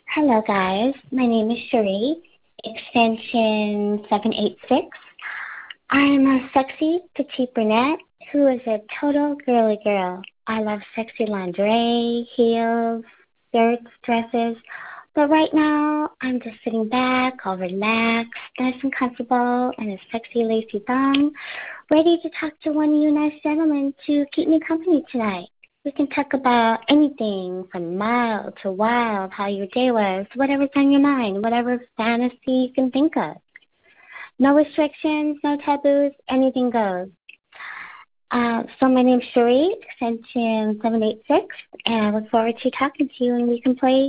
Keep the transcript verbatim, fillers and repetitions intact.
Hello, guys. My name is Cherie, extension seven eight six. I'm a sexy petite brunette who is a total girly girl. I love sexy lingerie, heels, skirts, dresses. But right now, I'm just sitting back, all relaxed, nice and comfortable, in a sexy lacy thong, ready to talk to one of you nice gentlemen to keep me company tonight. We can talk about anything from mild to wild, how your day was, whatever's on your mind, whatever fantasy you can think of. No restrictions, no taboos, anything goes. Uh, so my name's Cherie, extension seven eight six, and I look forward to talking to you, and we can play